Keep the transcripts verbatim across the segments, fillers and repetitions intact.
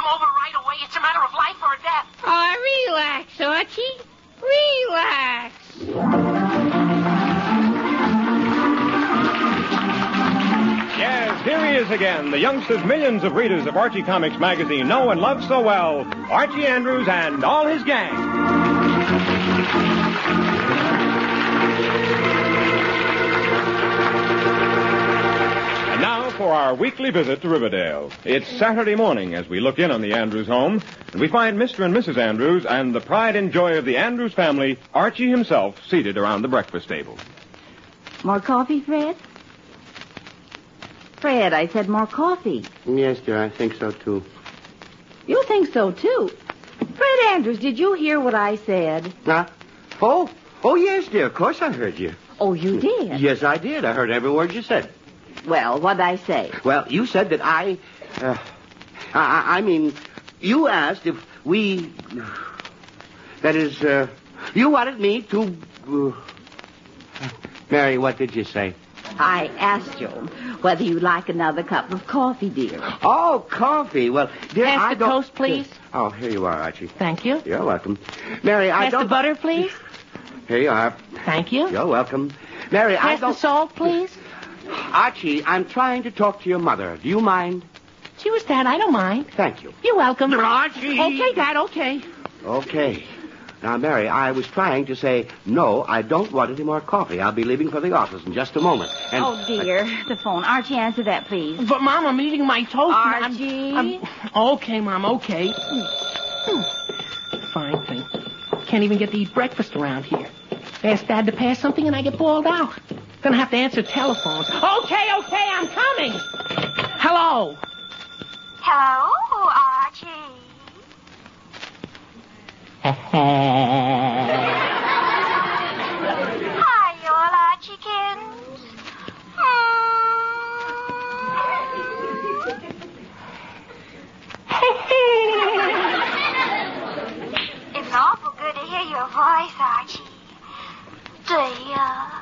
come over right away. It's a matter of life or death. Oh, relax, Archie. Relax. Yes, here he is again, the youngsters millions of readers of Archie Comics magazine know and love so well, Archie Andrews and all his gang. And now for our weekly visit to Riverdale. It's Saturday morning as we look in on the Andrews home, and we find Mister and Missus Andrews and the pride and joy of the Andrews family, Archie himself, seated around the breakfast table. More coffee, Fred? Fred, I said more coffee. Yes, dear, I think so, too. You think so, too? Fred Andrews, did you hear what I said? Huh? Oh, oh, yes, dear, of course I heard you. Oh, you did? Yes, I did. I heard every word you said. Well, what'd I say? Well, you said that I... Uh, I, I mean, you asked if we... That is, uh, you wanted me to... Uh, Mary, what did you say? I asked you whether you'd like another cup of coffee, dear. Oh, coffee. Well, dear, Pass I the don't... toast, please. Oh, here you are, Archie. Thank you. You're welcome. Mary, I Pass don't... the butter, please. Here you are. Thank you. You're welcome. Mary, I Pass don't... the salt, please. Archie, I'm trying to talk to your mother. Do you mind? Gee whiz, Dad, I don't mind. Thank you. You're welcome. Archie! Okay, Dad, okay. Okay. Now, Mary, I was trying to say, no, I don't want any more coffee. I'll be leaving for the office in just a moment. And Oh, dear. The phone. Archie, answer that, please. But, Mom, I'm eating my toast. and Archie? I'm, I'm... Okay, Mom, okay. Fine thing. Can't even get to eat breakfast around here. Ask Dad to pass something and I get bawled out. Gonna have to answer telephones. Okay, okay, I'm coming. Hello. Hello, Archie. Hi, you all Archiekins. It's awful good to hear your voice, Archie. Dear.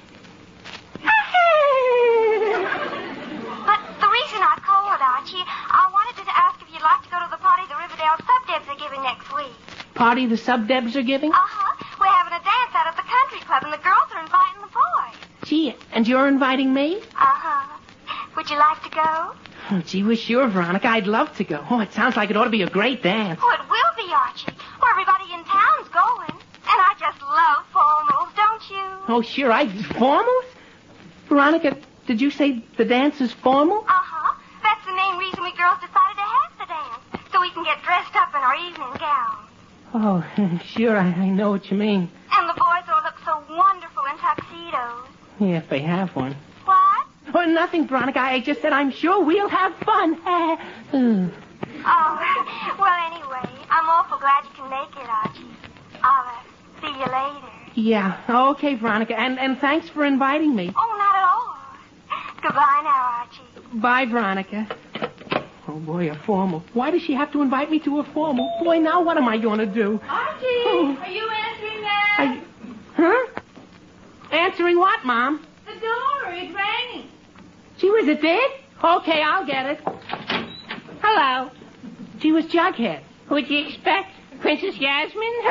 But the reason I called, Archie, I wanted to ask if you'd like to go to the party the Riverdale Sub-Debs are giving next week. Party the Sub-Debs are giving? Uh-huh. We're having a dance out at the country club, and the girls are inviting the boys. Gee, and you're inviting me? Uh-huh. Would you like to go? Oh, gee whiz, sure, Veronica. I'd love to go. Oh, it sounds like it ought to be a great dance. Oh, it will be, Archie. Well, everybody in town's going. And I just love formals, don't you? Oh, sure. I formals? Veronica, did you say the dance is formal? Uh-huh. That's the main reason we girls decided to have the dance. So we can get dressed up in our evening gowns. Oh, sure. I, I know what you mean. And the boys will look so wonderful in tuxedos. Yeah, if they have one. What? Oh, nothing, Veronica. I just said I'm sure we'll have fun. Oh, well, anyway, I'm awful glad you can make it, Archie. I'll uh, see you later. Yeah, okay, Veronica. And and thanks for inviting me. Oh, not at all. Goodbye now, Archie. Bye, Veronica. Oh, boy, a formal. Why does she have to invite me to a formal? Boy, now what am I going to do? Archie, Oh. are you answering that? I... Huh? Answering what, Mom? The door. It's ringing. Gee whiz, it did? Okay, I'll get it. Hello. Gee whiz, Jughead. What'd you expect? Princess Yasmin?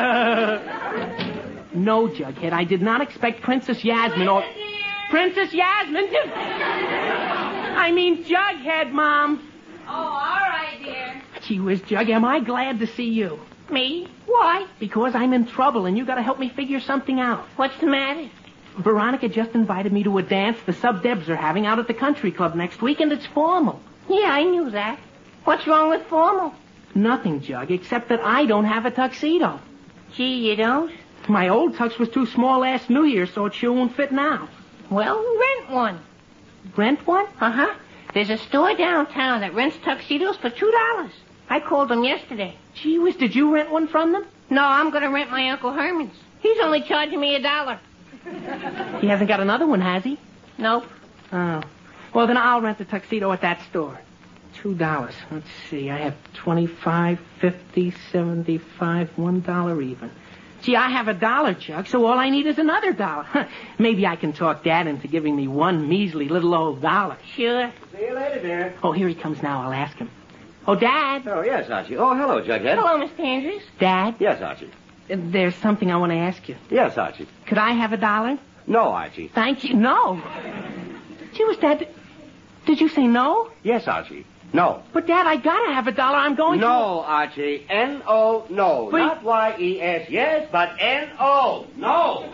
No, Jughead, I did not expect Princess Yasmin or... Princess Yasmin? I mean Jughead, Mom. Oh, all right, dear. Gee whiz, Jug, am I glad to see you. Me? Why? Because I'm in trouble, and you got to help me figure something out. What's the matter? Veronica just invited me to a dance the Sub-Debs are having out at the country club next week, and it's formal. Yeah, I knew that. What's wrong with formal? Nothing, Jug, except that I don't have a tuxedo. Gee, you don't? My old tux was too small last New Year, so it sure won't fit now. Well, rent one. Rent one? Uh-huh. There's a store downtown that rents tuxedos for two dollars. I called them yesterday. Gee whiz, did you rent one from them? No, I'm going to rent my Uncle Herman's. He's only charging me a dollar. He hasn't got another one, has he? Nope. Oh. Well, then I'll rent the tuxedo at that store. Two dollars. Let's see. I have twenty-five, fifty, seventy-five, one dollar even. Gee, I have a dollar, Chuck, so all I need is another dollar. Maybe I can talk Dad into giving me one measly little old dollar. Sure. See you later, dear. Oh, here he comes now. I'll ask him. Oh, Dad. Oh, yes, Archie. Oh, hello, Jughead. Hello, Mister Andrews. Dad, Yes, Archie. uh, there's something I want to ask you. Yes, Archie. Could I have a dollar? No, Archie. Thank you. No. Gee whiz, Dad, did you say no? Yes, Archie. No. But, Dad, I gotta have a dollar. I'm going to... No, Archie. N O, no. But- Not Y E S, yes, but N O. No.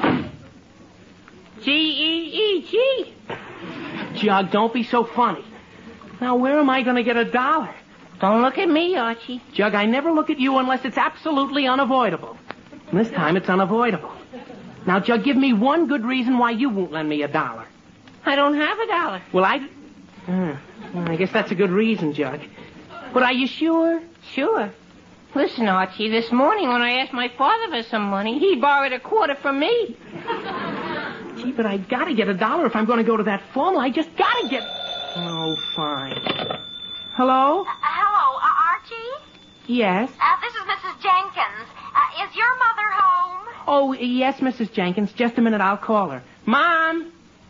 G E E, G. Jug, don't be so funny. Now, where am I going to get a dollar? Don't look at me, Archie. Jug, I never look at you unless it's absolutely unavoidable. And this time it's unavoidable. Now, Jug, give me one good reason why you won't lend me a dollar. I don't have a dollar. Well, I... Uh, well, I guess that's a good reason, Jug. But are you sure? Sure. Listen, Archie, this morning when I asked my father for some money, he borrowed a quarter from me. Gee, but I gotta get a dollar if I'm going to go to that formal. I just gotta get... Oh, fine. Hello? Uh, hello, uh, Archie? Yes? Uh, this is Missus Jenkins. Uh, is your mother home? Oh, yes, Missus Jenkins. Just a minute, I'll call her. Mom?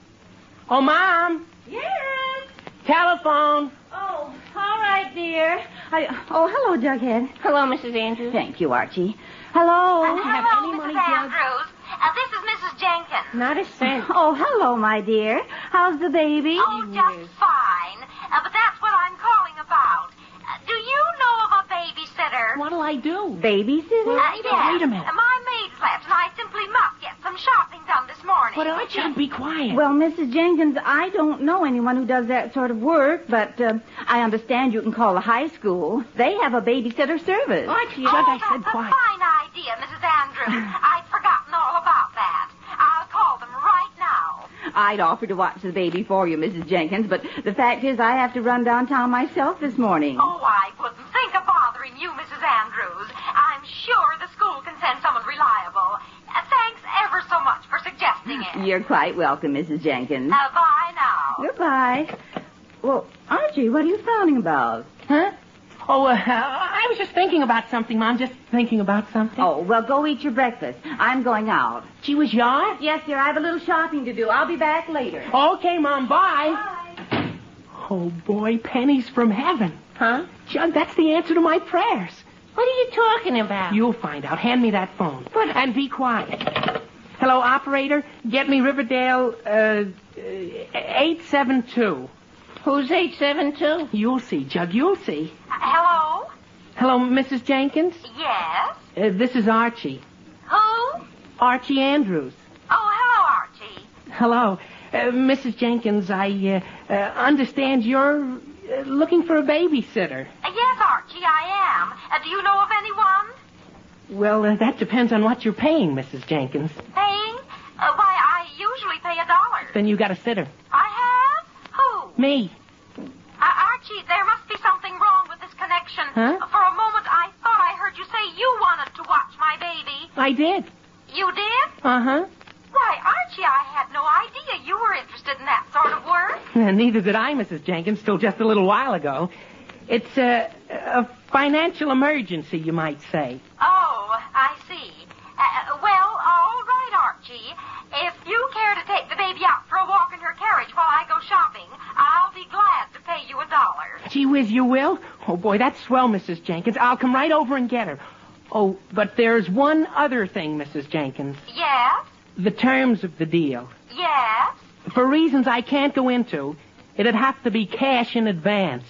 Oh, Mom? Yes. Telephone. Oh, all right, dear. I, oh, hello, Jughead. Hello, Missus Andrews. Thank you, Archie. Hello. Uh, have hello, any Missus money, Jug? Andrews. Uh, this is Missus Jenkins. Not a cent. Oh, hello, my dear. How's the baby? Oh, just fine. Uh, but that's what I'm calling about. Uh, do you know of a babysitter? What'll I do? Babysitter? Uh, yes. Wait a minute. Uh, my maid's left, and I simply must get some shopping done this morning. But Archie, be quiet. Well, Missus Jenkins, I don't know anyone who does that sort of work, but uh, I understand you can call the high school. They have a babysitter service. Archie, Oh, Jug, I that's said a quiet. fine idea, Missus Andrews. I'd forgotten all about that. I'll call them right now. I'd offer to watch the baby for you, Missus Jenkins, but the fact is I have to run downtown myself this morning. Oh, I wouldn't think of bothering you, Missus Andrews. I'm sure the school can send someone reliable. Uh, thanks ever so much for suggesting it. You're quite welcome, Missus Jenkins. Uh, bye now. Goodbye. Well, Archie, what are you frowning about? Huh? Oh, uh, I was just thinking about something, Mom. Just thinking about something. Oh, well, go eat your breakfast. I'm going out. Gee whiz, yard? Yes, dear, I have a little shopping to do. I'll be back later. Okay, Mom, bye. Bye. Oh, boy, pennies from heaven. Huh? Jug, that's the answer to my prayers. What are you talking about? You'll find out. Hand me that phone. But... And be quiet. Hello, operator. Get me Riverdale, uh, eight seven two. Who's eight seven two? You'll see, Jug, you'll see. Uh, hello? Hello, Missus Jenkins? Yes? Uh, this is Archie. Who? Archie Andrews. Oh, hello, Archie. Hello. Uh, Missus Jenkins, I uh, uh, understand you're uh, looking for a babysitter. Uh, yes, Archie, I am. Uh, do you know of anyone? Well, uh, that depends on what you're paying, Missus Jenkins. Paying? Uh, why, I usually pay a dollar. Then you got a sitter. I have? Who? Me. Uh, Archie, there must be something wrong with this connection. Huh? For a moment, I thought I heard you say you wanted to watch my baby. I did. You did? Uh-huh. Why, Archie, I had no idea you were interested in that sort of work. Neither did I, Missus Jenkins, till just a little while ago. It's a, a financial emergency, you might say. Oh, I see. Uh, well, all right, Archie. If you care to take the baby out for a walk in her carriage while I go shopping, I'll be glad to pay you a dollar. Gee whiz, you will? Oh, boy, that's swell, Missus Jenkins. I'll come right over and get her. Oh, but there's one other thing, Missus Jenkins. Yes? The terms of the deal. Yes? For reasons I can't go into, it'd have to be cash in advance.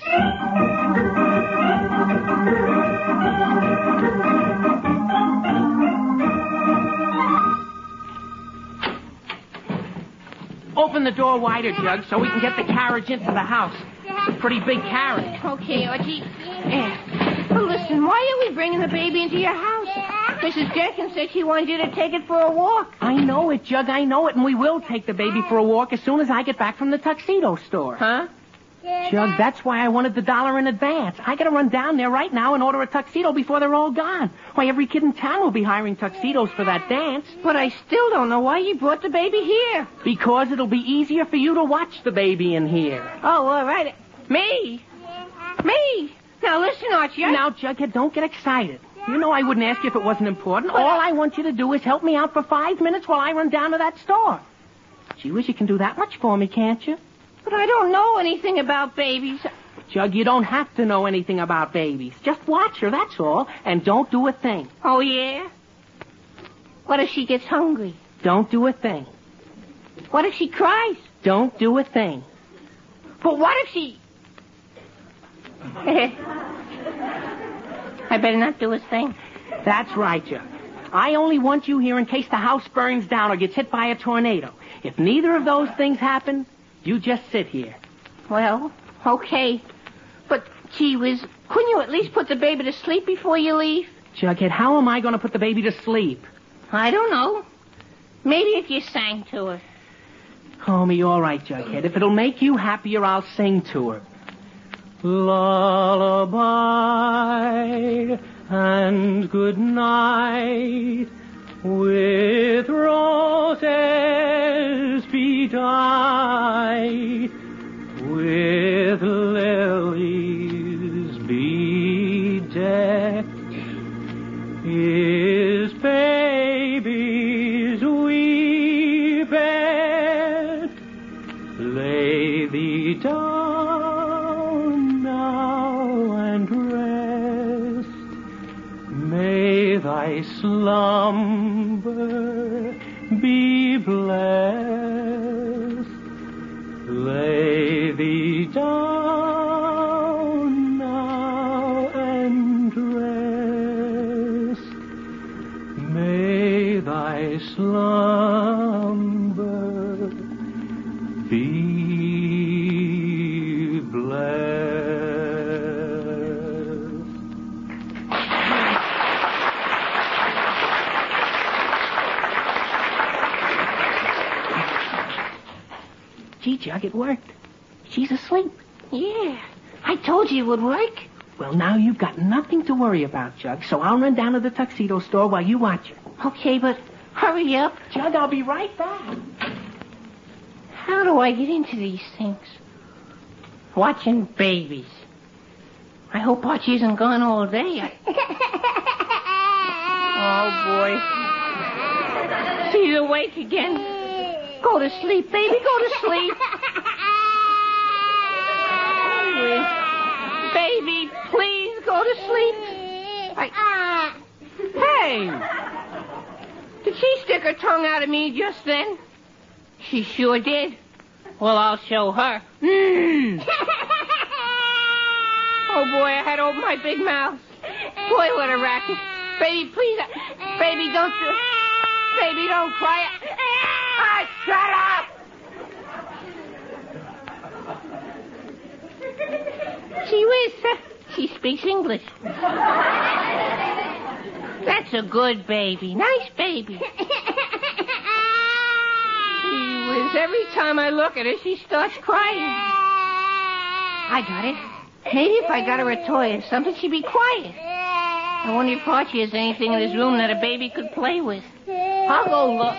Open the door wider, Jug, so we can get the carriage into the house. It's a pretty big carriage. Okay, Archie. Yeah. Well, listen, why are we bringing the baby into your house? Missus Jenkins said she wanted you to take it for a walk. I know it, Jug, I know it, and we will take the baby for a walk as soon as I get back from the tuxedo store. Huh? Jug, that's why I wanted the dollar in advance. I gotta run down there right now and order a tuxedo before they're all gone. Why, every kid in town will be hiring tuxedos for that dance. But I still don't know why you brought the baby here. Because it'll be easier for you to watch the baby in here. Oh, all right. Me? Me? Now, listen, Archie. I... Now, Jughead, don't get excited. You know I wouldn't ask you if it wasn't important. All I want you to do is help me out for five minutes while I run down to that store. Gee whiz, you can do that much for me, can't you? But I don't know anything about babies. Jug, you don't have to know anything about babies. Just watch her, that's all, and don't do a thing. Oh, yeah? What if she gets hungry? Don't do a thing. What if she cries? Don't do a thing. But what if she... I better not do a thing. That's right, Jug. I only want you here in case the house burns down or gets hit by a tornado. If neither of those things happen, you just sit here. Well, okay. But, gee whiz, couldn't you at least put the baby to sleep before you leave? Jughead, how am I going to put the baby to sleep? I don't know. Maybe if you sang to her. Homie, all right, Jughead. If it'll make you happier, I'll sing to her. Lullaby and good night, with roses bedight, with lilies bedecked, is baby's wee bed. Lay thee down now and rest. May thy slumber be blessed. Lay thee down now and rest. May thy slumber be blessed. Gee, Jug, it worked. She's asleep. Yeah, I told you it would work. Well, now you've got nothing to worry about, Jug, so I'll run down to the tuxedo store while you watch her. Okay, but hurry up. Jug, I'll be right back. How do I get into these things? Watching babies. I hope Archie isn't gone all day. I... Oh, boy. She's awake again. Go to sleep, baby. Go to sleep. Baby, please go to sleep. I... Hey! Did she stick her tongue out at me just then? She sure did. Well, I'll show her. Mm. Oh, boy, I had to open my big mouth. Boy, what a racket. Baby, please. Uh, baby, don't... Uh, baby, don't cry. Ah, shut up! Gee whiz, uh, she speaks English. That's a good baby. Nice baby. Gee whiz, every time I look at her, she starts crying. I got it. Maybe if I got her a toy or something, she'd be quiet. I wonder if Archie has anything in his room that a baby could play with. I'll go look.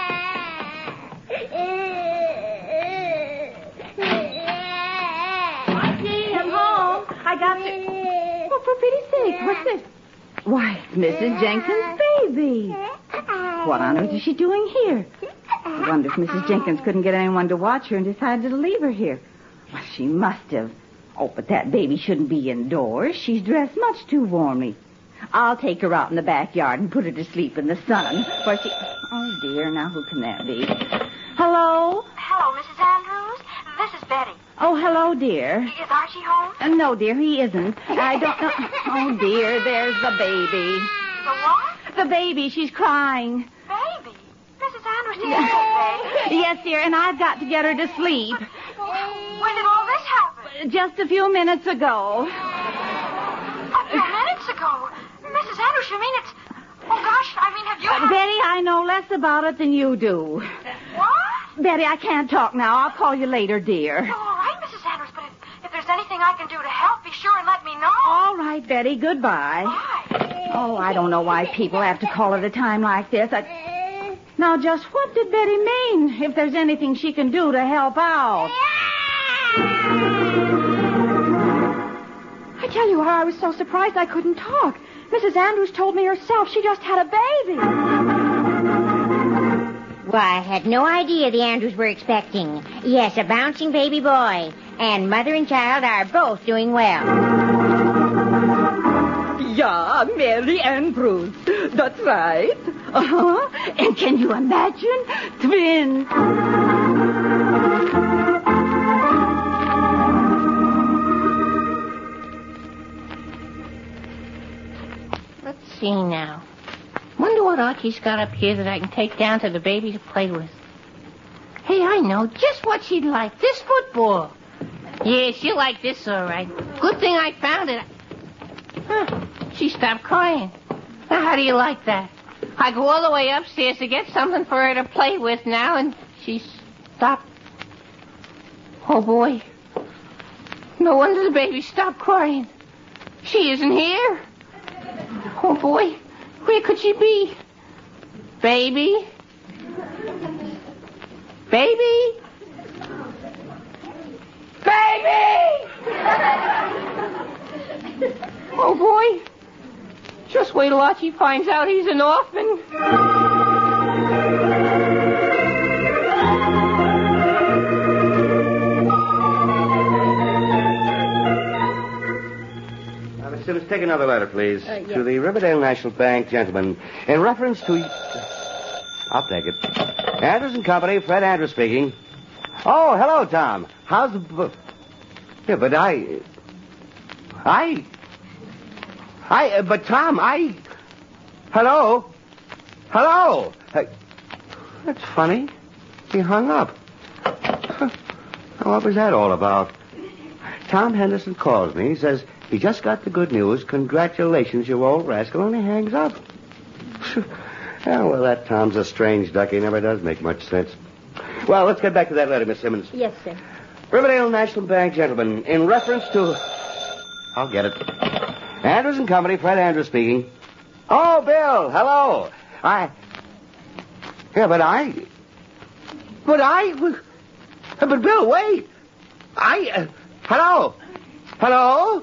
Archie, I'm home. I got the... Oh, for pity's sake, what's this? Why, it's Missus Jenkins' baby. What on earth is she doing here? I wonder if Missus Jenkins couldn't get anyone to watch her and decided to leave her here. Well, she must have. Oh, but that baby shouldn't be indoors. She's dressed much too warmly. I'll take her out in the backyard and put her to sleep in the sun. Where she... Oh, dear, now who can that be? Hello? Hello, Missus Andrews. This is Betty. Oh, hello, dear. Is Archie home? Uh, no, dear, he isn't. I don't know... Oh, dear, there's the baby. The what? The baby, she's crying. Baby. Missus Andrews, did you say? Yes, dear, and I've got to get her to sleep. When did all this happen? Just a few minutes ago. A few minutes ago. Missus Andrews, you mean it's... Oh, gosh, I mean, have you... Uh, Betty, I know less about it than you do. What? Betty, I can't talk now. I'll call you later, dear. Well, all right, Missus Andrews, but if, if there's anything I can do to help, be sure and let me know. All right, Betty, goodbye. Bye. Oh, I don't know why people have to call at a time like this. I... Now, just what did Betty mean? If there's anything she can do to help out. I tell you, I was so surprised I couldn't talk. Missus Andrews told me herself she just had a baby. Well, I had no idea the Andrews were expecting. Yes, a bouncing baby boy. and mother and child are both doing well. Yeah, Mary and Bruce. That's right. Uh-huh. And can you imagine? Twins. Let's see now. Wonder what Archie's got up here that I can take down to the baby to play with. Hey, I know just what she'd like. This football. Yeah, she'll like this all right. Good thing I found it. Huh. She stopped crying. Now, how do you like that? I go all the way upstairs to get something for her to play with now, and she stopped. Oh, boy. No wonder the baby stopped crying. She isn't here. Oh, boy. Where could she be? Baby? Baby? Baby! Oh, boy. Just wait till Archie finds out he's an orphan. Now, Miss Simmons, take another letter, please. Uh, yes. To the Riverdale National Bank gentleman. In reference to... I'll take it. Andrews and Company, Fred Andrews speaking. Oh, hello, Tom. How's the... Yeah, but I... I... I... Uh, but, Tom, I... Hello? Hello? Uh, that's funny. He hung up. What was that all about? Tom Henderson calls me. He says he just got the good news. Congratulations, you old rascal. And he hangs up. Oh, well, that Tom's a strange duck. He never does make much sense. Well, let's get back to that letter, Miss Simmons. Yes, sir. Riverdale National Bank gentleman, in reference to... I'll get it. Andrews and Company, Fred Andrews speaking. Oh, Bill, hello. I... Yeah, but I... But I... But, Bill, wait. I... Uh... Hello? Hello?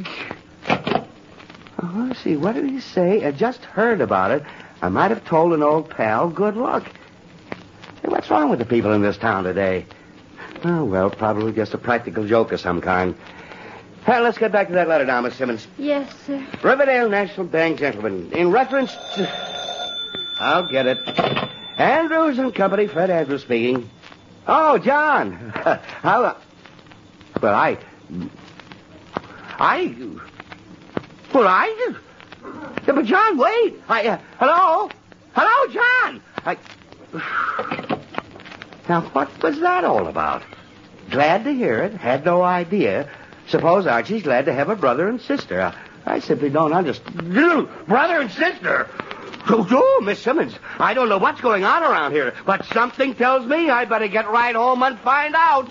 Oh, let's see, what did he say? I just heard about it. I might have told an old pal, good luck. Hey, what's wrong with the people in this town today? Oh, well, probably just a practical joke of some kind. Well, let's get back to that letter now, Miss Simmons. Yes, sir. Riverdale National Bank gentleman, in reference to... I'll get it. Andrews and Company, Fred Andrews speaking. Oh, John. How... Well, I... I... Well, I... But, John, wait. I... Uh, hello? Hello, John. I... Now, what was that all about? Glad to hear it. Had no idea. Suppose Archie's glad to have a brother and sister. I, I simply don't understand. Brother and sister? Oh, oh, Miss Simmons, I don't know what's going on around here, but something tells me I better get right home and find out.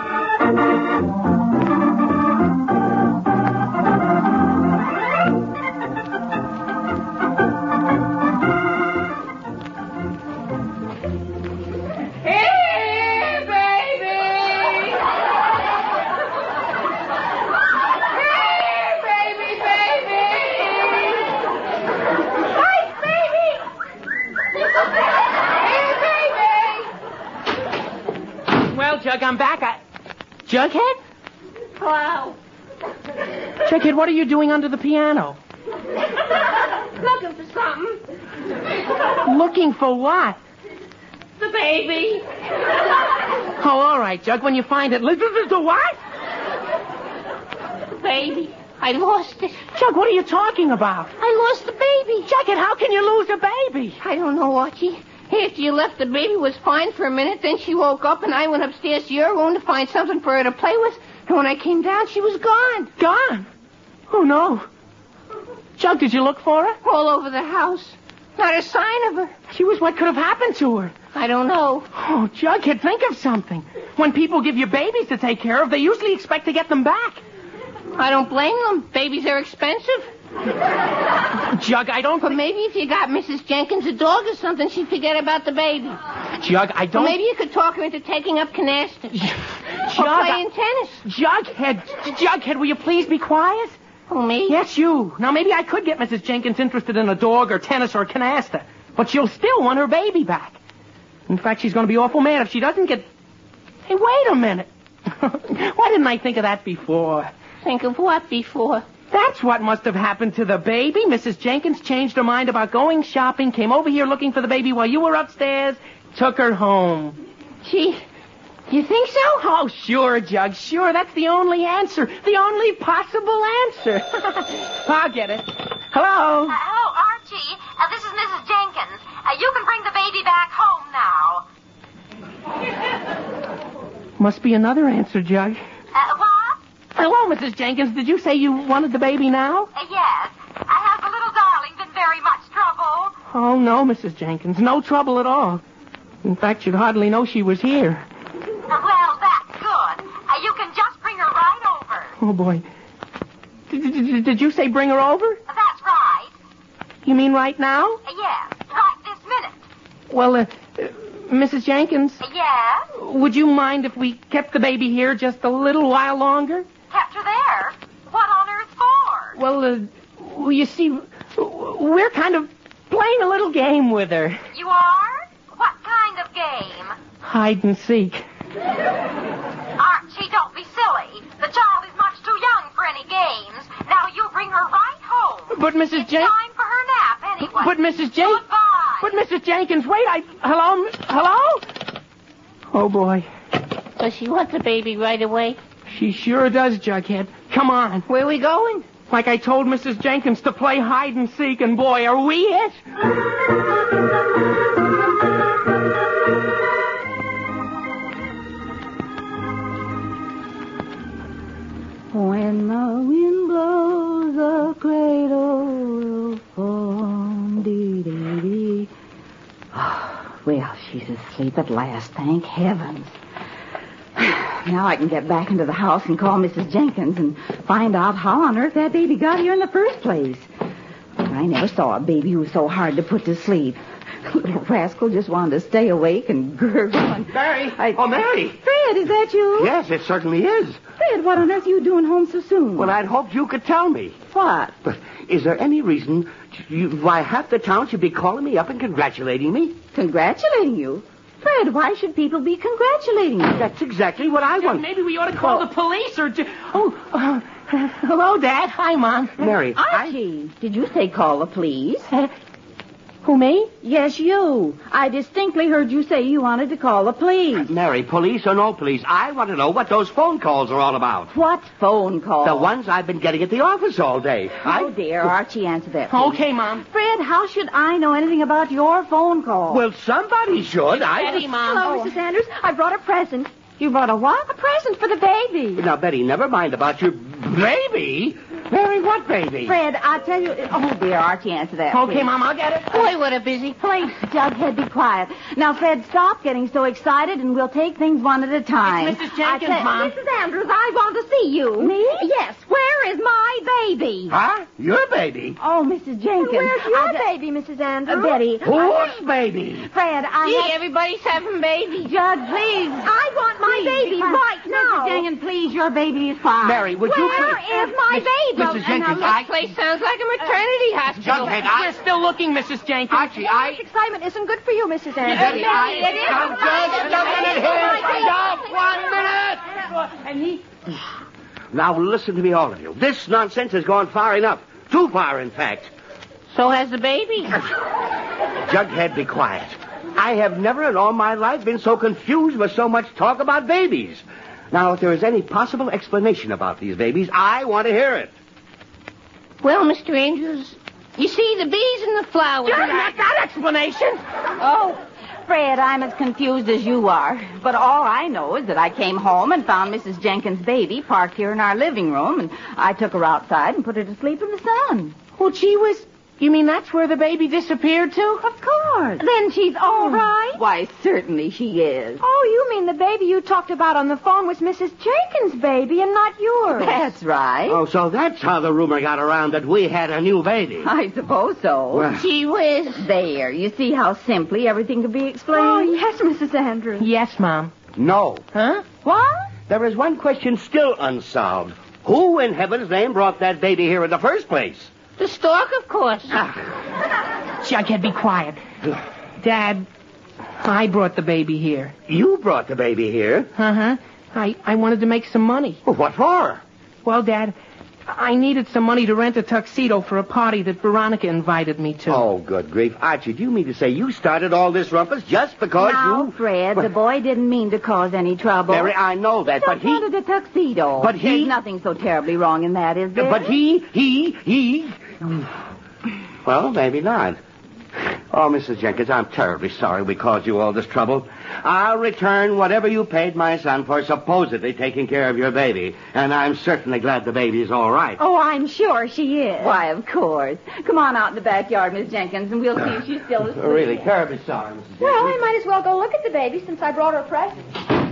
Jug, I'm back. I... Jughead? Hello. Jughead, what are you doing under the piano? Looking for something. Looking for what? The baby. Oh, all right, Jug. When you find it, listen to what? The baby. I lost it. Jug, what are you talking about? I lost the baby. Jughead, how can you lose a baby? I don't know, Archie. After you left, the baby was fine for a minute. Then she woke up, and I went upstairs to your room to find something for her to play with. And when I came down, she was gone. Gone? Oh, no. Jug, did you look for her? All over the house. Not a sign of her. She was what could have happened to her. I don't know. Oh, Jughead, think of something. When people give you babies to take care of, they usually expect to get them back. I don't blame them. Babies are expensive. Jug, I don't... But maybe if you got Missus Jenkins a dog or something, she'd forget about the baby. Jug, I don't... Or maybe you could talk her into taking up canasta. Jug, or playing I... tennis. Jughead, Jughead, will you please be quiet? Who, me? Yes, you. Now, maybe I could get Missus Jenkins interested in a dog or tennis or canasta, but she'll still want her baby back. In fact, she's going to be awful mad if she doesn't get... Hey, wait a minute. Why didn't I think of that before? Think of what before? That's what must have happened to the baby. Missus Jenkins changed her mind about going shopping, came over here looking for the baby while you were upstairs, took her home. She... You think so? Oh, sure, Jug, sure. That's the only answer. The only possible answer. I'll get it. Hello? Uh, hello, Archie. Uh, this is Missus Jenkins. Uh, you can bring the baby back home now. Must be another answer, Jug. Uh, what? Hello, Missus Jenkins. Did you say you wanted the baby now? Uh, yes. I have the little darling been very much trouble? Oh, no, Missus Jenkins. No trouble at all. In fact, you'd hardly know she was here. Uh, well, that's good. Uh, you can just bring her right over. Oh, boy. Did, did, did you say bring her over? Uh, that's right. You mean right now? Uh, yes, right this minute. Well, uh, uh, Missus Jenkins, Uh, yes? would you mind if we kept the baby here just a little while longer? Kept her there? What on earth for? Well, uh, well, you see, we're kind of playing a little game with her. You are? What kind of game? Hide and seek. Archie, don't be silly. The child is much too young for any games. Now you bring her right home. But Missus It's Jenkins... time for her nap anyway. But Missus Jenkins... Goodbye. But Missus Jenkins, wait, I... Hello? m- Hello? Oh, boy. Does she want the baby right away? She sure does, Jughead. Come on. Where are we going? Like I told Missus Jenkins to play hide and seek, and boy, are we it? When the wind blows, the cradle will fall. Dee, dee, dee. Well, she's asleep at last, thank heavens. Now I can get back into the house and call Missus Jenkins and find out how on earth that baby got here in the first place. I never saw a baby who was so hard to put to sleep. Little rascal just wanted to stay awake and gurgle. And Mary! I... Oh, Mary! Fred, is that you? Yes, it certainly is. Fred, what on earth are you doing home so soon? Well, I'd hoped you could tell me. What? But is there any reason you, why half the town should be calling me up and congratulating me? Congratulating you? Fred, why should people be congratulating you? That's exactly what I want. Maybe we ought to call the police or... ju- Oh, uh, hello, Dad. Hi, Mom. Mary, I... Archie, did you say call the police? Uh, who, me? Yes, you. I distinctly heard you say you wanted to call the police. Mary, police or no police, I want to know what those phone calls are all about. What phone call? The ones I've been getting at the office all day. Oh, I... dear. Archie, answer that, please. Okay, Mom. Fred, how should I know anything about your phone call? Well, somebody should. I Betty, just... Mom. Hello, Missus Andrews. I brought a present. You brought a what? A present for the baby. Now, Betty, never mind about your baby. Mary, what baby? Fred, I tell you... Oh, dear, Archie, answer that, Okay, please. Mom, I'll get it. Boy, what a busy Please, Jughead, be quiet. Now, Fred, stop getting so excited, and we'll take things one at a time. It's Missus Jenkins, I Mom. Missus Andrews, I want to see you. Me? Yes. Where is my baby? Huh? Your baby? Oh, Missus Jenkins. Where's your I- baby, Missus Andrews? Uh, Betty. Whose baby? Fred, I Gee, have... everybody's having babies. Judge, please. I want my Please, baby because- right now. Missus Jenkins, please, your baby is fine. Mary, would you... Where is my baby? Missus Jenkins, This I... place sounds like a maternity hospital. Jughead, I... We're still looking, Missus Jenkins. Archie, I... This excitement isn't good for you, Missus Andrews. Betty, I... Now, just a minute here. Stop, one minute. And he... Now, listen to me, all of you. This nonsense has gone far enough. Too far, in fact. So has the baby. Jughead, be quiet. I have never in all my life been so confused with so much talk about babies. Now, if there is any possible explanation about these babies, I want to hear it. Well, Mister Andrews, you see, the bees and the flowers... Not that explanation. Oh, Fred, I'm as confused as you are. But all I know is that I came home and found Missus Jenkins' baby parked here in our living room, and I took her outside and put her to sleep in the sun. Well, gee whiz. You mean that's where the baby disappeared to? Of course. Then she's all right. Why, certainly she is. Oh, you mean the baby you talked about on the phone was Missus Jenkins' baby and not yours? That's right. Oh, so that's how the rumor got around that we had a new baby. I suppose so. Well, Gee whiz. There, you see how simply everything could be explained? Oh, yes, Missus Andrews. Yes, Mom. no. Huh? What? There is one question still unsolved. Who in heaven's name brought that baby here in the first place? The stork, of course. Jughead, be quiet. Dad, I brought the baby here. You brought the baby here. Uh-huh. I, I wanted to make some money. Well, what for? Well, Dad, I needed some money to rent a tuxedo for a party that Veronica invited me to. Oh, good grief. Archie, do you mean to say you started all this rumpus just because now, you... Fred, the boy didn't mean to cause any trouble. Mary, I know that, but Just he... wanted a tuxedo. But he- There's nothing so terribly wrong in that, is there? But he, he, he... Well, maybe not. Oh, Missus Jenkins, I'm terribly sorry we caused you all this trouble. I'll return whatever you paid my son for supposedly taking care of your baby. And I'm certainly glad the baby's all right. Oh, I'm sure she is. Why, of course. Come on out in the backyard, Miss Jenkins, and we'll see if she's still asleep. Really, terribly sorry, Missus Jenkins. Well, I might as well go look at the baby since I brought her a present.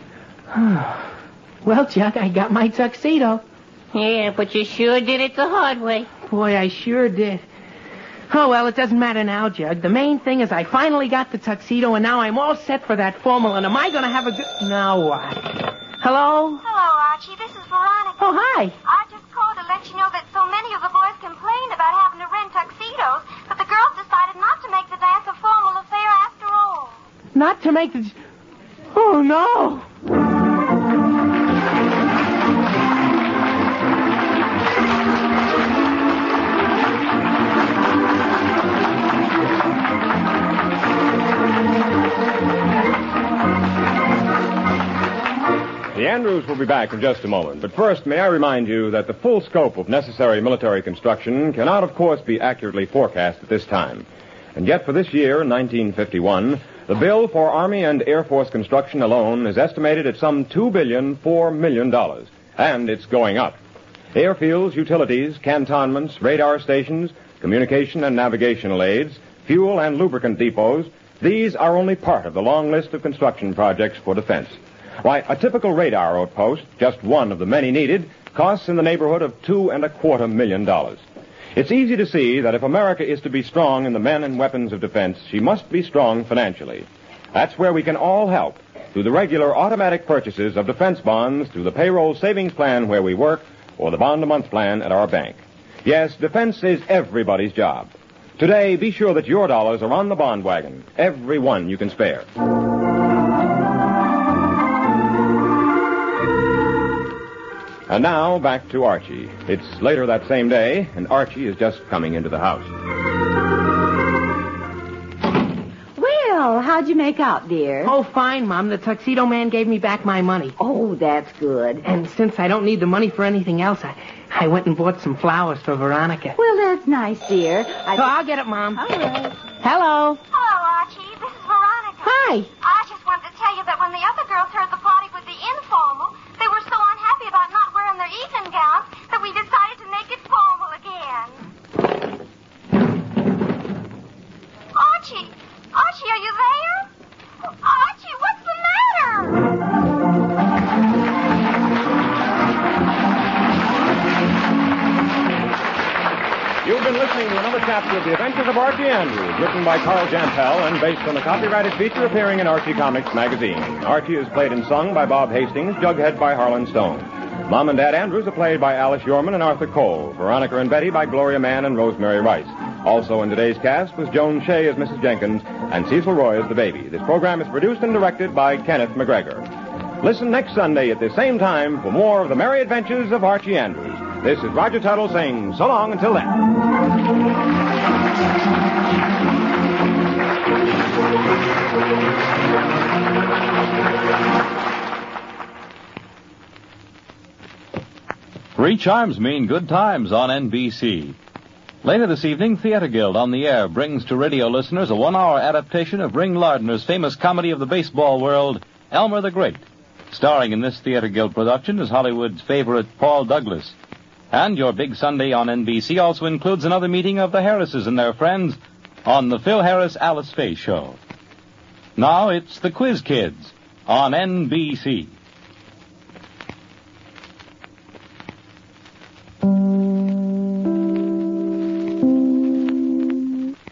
Well, Chuck, I got my tuxedo. Yeah, but you sure did it the hard way. Boy, I sure did. Oh, well, it doesn't matter now, Jug. The main thing is I finally got the tuxedo, and now I'm all set for that formal, and am I going to have a good... Now what? Hello? Hello, Archie. This is Veronica. Oh, hi. I just called to let you know that so many of the boys complained about having to rent tuxedos that the girls decided not to make the dance a formal affair after all. Not to make the... Oh, no. The Andrews will be back in just a moment. But first, may I remind you that the full scope of necessary military construction cannot, of course, be accurately forecast at this time. And yet, for this year, nineteen fifty-one, the bill for Army and Air Force construction alone is estimated at some two billion four million dollars. And it's going up. Airfields, utilities, cantonments, radar stations, communication and navigational aids, fuel and lubricant depots, these are only part of the long list of construction projects for defense. Why, a typical radar outpost, just one of the many needed, costs in the neighborhood of two and a quarter million dollars. It's easy to see that if America is to be strong in the men and weapons of defense, she must be strong financially. That's where we can all help, through the regular automatic purchases of defense bonds, through the payroll savings plan where we work, or the bond-a-month plan at our bank. Yes, defense is everybody's job. Today, be sure that your dollars are on the bond wagon, every one you can spare. And now, back to Archie. It's later that same day, and Archie is just coming into the house. Well, how'd you make out, dear? Oh, fine, Mom. The tuxedo man gave me back my money. Oh, that's good. And since I don't need the money for anything else, I, I went and bought some flowers for Veronica. Well, that's nice, dear. I... So I'll get it, Mom. All right. Hello. Hello, Archie. This is Veronica. Hi. I just wanted to tell you that when the other girls heard the party would be informal, they were so unhappy about not wearing their evening gowns that we decided to make it formal again. Archie! Archie, are you there? Archie, what's the matter? You've been listening to another chapter of The Adventures of Archie Andrews, written by Carl Jampel and based on a copyrighted feature appearing in Archie Comics magazine. Archie is played and sung by Bob Hastings, Jughead by Harlan Stone. Mom and Dad Andrews are played by Alice Yorman and Arthur Cole. Veronica and Betty by Gloria Mann and Rosemary Rice. Also in today's cast was Joan Shea as Missus Jenkins and Cecil Roy as the baby. This program is produced and directed by Kenneth McGregor. Listen next Sunday at the same time for more of the merry adventures of Archie Andrews. This is Roger Tuttle saying so long until then. Three chimes mean good times on N B C. Later this evening, Theater Guild on the Air brings to radio listeners a one-hour adaptation of Ring Lardner's famous comedy of the baseball world, Elmer the Great. Starring in this Theater Guild production is Hollywood's favorite Paul Douglas. And your big Sunday on N B C also includes another meeting of the Harrises and their friends on the Phil Harris-Alice Faye Show. Now it's the Quiz Kids on N B C.